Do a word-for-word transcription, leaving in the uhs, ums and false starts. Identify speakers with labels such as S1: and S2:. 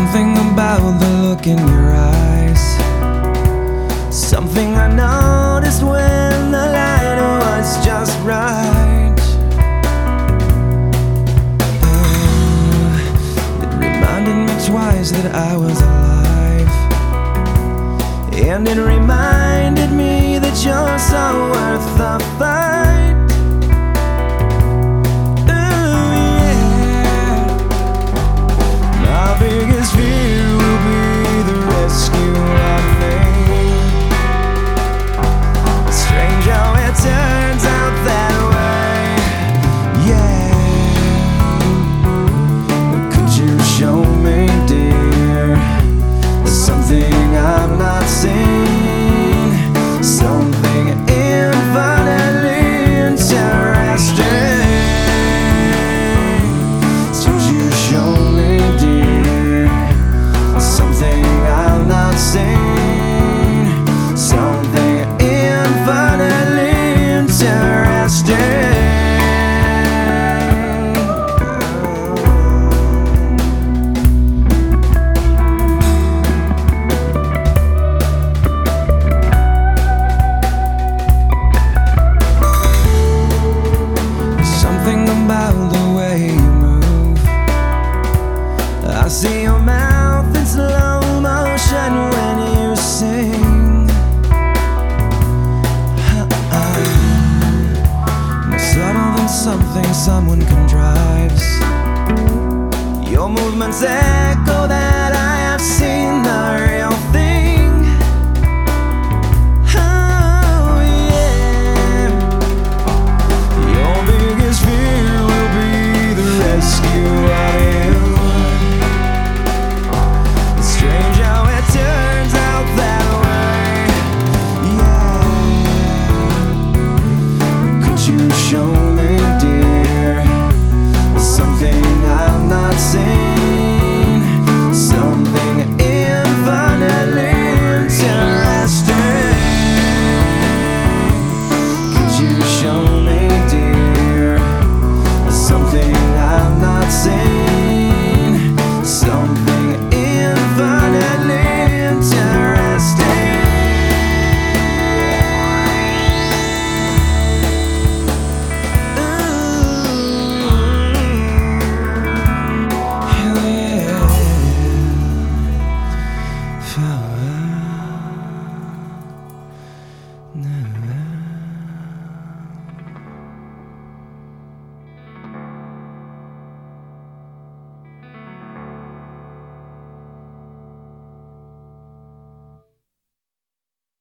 S1: something about the look in your eyes, something I noticed when the light was just right. Oh, it reminded me twice that I was alive, and it reminded me that you're so worth the fight. Biggest fear will be the rescue of me. It's strange how it turns out that way. Yeah. Could you show me, dear, something I've not seen, something infinitely interesting? Could you show me, dear, something I've not seen, something infinitely interesting? Something about the way you move. I see your mouth in slow motion when you sing. More subtle than something someone contrives. Your movements echo that I have seen the real thing. Oh yeah. Your biggest fear will be the rescue of you. Strange how it turns out that way. Yeah. Could you show me, dear, something I've not seen, something infinitely interesting? Could you show me, dear, something I've not seen, something infinitely interesting? Ooh, hell yeah.